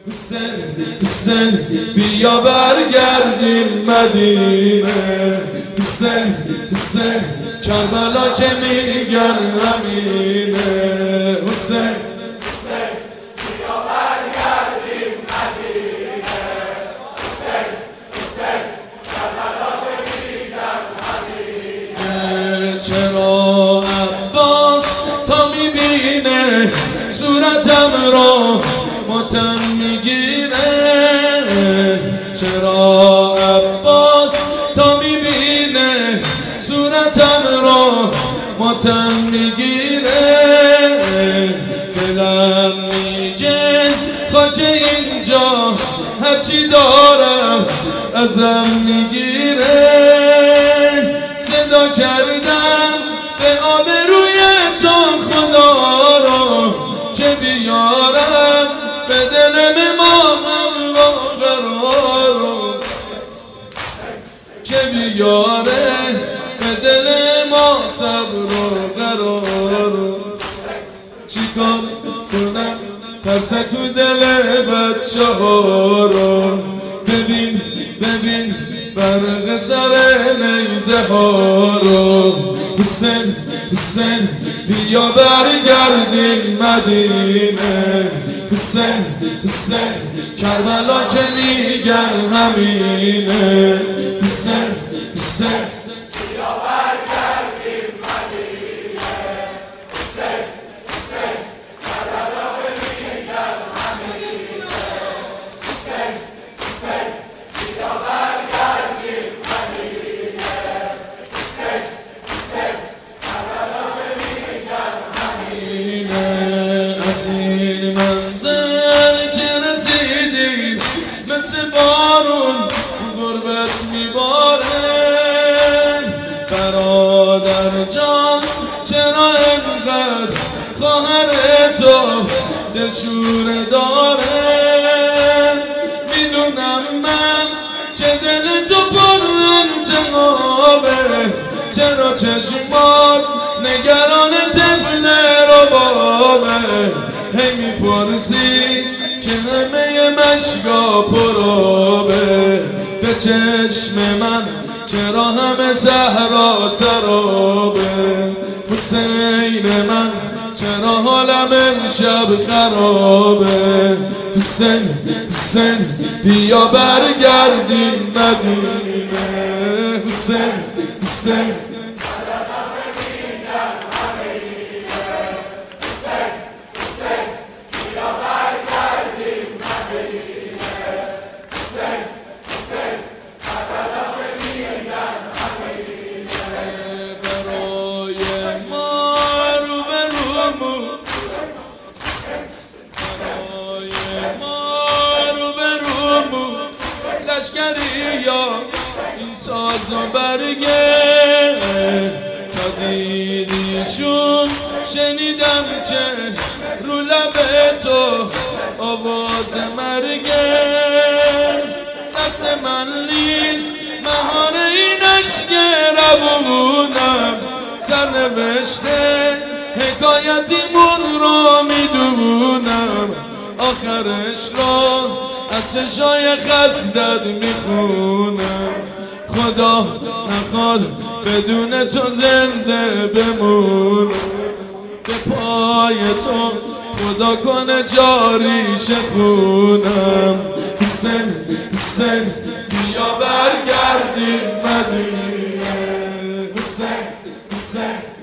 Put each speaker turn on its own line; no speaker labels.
حسین بیا برگردیم مدینه. حسین کربلا که میگن همینه. حسین
بیا برگردیم مدینه. حسین کربلا که میگن همینه.
چرا عباس تا میبینه صورتم را ماتم میگیره؟ چرا عباس تا میبینه صورتم را ماتم میگیره؟ دلم میگه خاک اینجا هرچی دارم ازم میگیره. صدا کردم به آبروی تو خدا رو که بیارم به دل امامم قرار، که بیاره به دل ما صبر و قرار. چیکار کنم ترس تو دل بچه ها رو؟ ببین برق سر نیزه ها رو. حسین بیا برگردیم مدینه. حسین کربلا که میگن همینه. حسین
بیا برگردیم مدینه. حسین کربلا که میگن همینه. حسین بیا برگردیم مدینه. حسین کربلا که میگن همینه.
از این منزل که رسیدی مثل بارون غربت میباره. برادر جان چرا اینقدر خواهر تو دلشوره داره؟ میدونم من که دل تو پر انتقامه. چرا چشمات نگران طفل ربابه؟ هی میپرسی که همه مشکا پرابه. به چشم من چرا همه صحرا سرابه؟ حسین من چرا حالم امشب خرابه؟ حسین بیا برگردیم مدینه. حسین لشکری یا این ساز و برگه تا دیدیشون شنیدم که رو لب تو آواز مرگه. دست من نیست مهار این عشق روونم، سرنوشته حکایتیمون رو میدونم. آخرش را از چشای خستت میخونم. خدا نخواد بدون تو زنده بمونم. به پای تو خدا کنه جاریش خونم. حسین بیا برگردیم مدینه. حسین